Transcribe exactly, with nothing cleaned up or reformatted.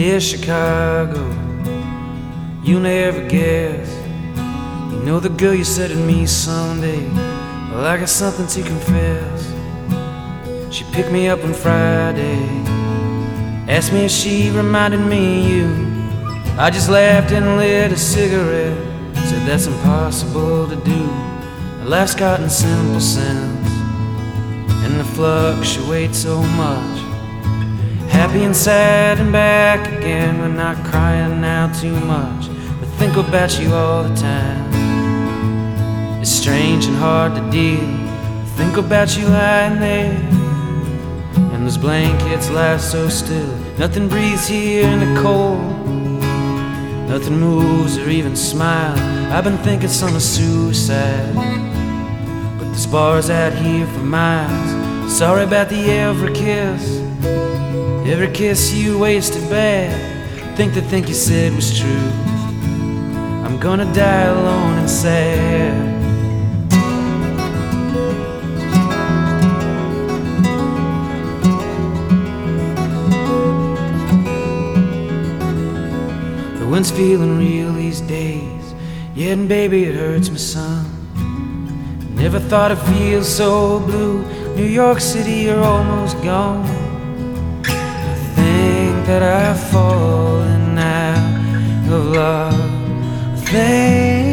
Dear Chicago, you'll never guess. You know the girl you said to me someday. Well, I got something to confess. She picked me up on Friday, asked me if she reminded me of you. I just laughed and lit a cigarette, said that's impossible to do. Life's gotten simple sense, and it fluctuates so much. Happy and sad and back again. We're not crying now too much, but think about you all the time. It's strange and hard to deal. Think about you lying there, and those blankets lie so still. Nothing breathes here in the cold, nothing moves or even smiles. I've been thinking some of suicide, but there's bars out here for miles. Sorry about the every kiss, every kiss you wasted bad. Think the thing you said was true. I'm gonna die alone and sad. The wind's feeling real these days. Yeah, and baby, it hurts me some. Never thought I'd feel so blue. New York City, you're almost gone. That I've fallen out of love. Thank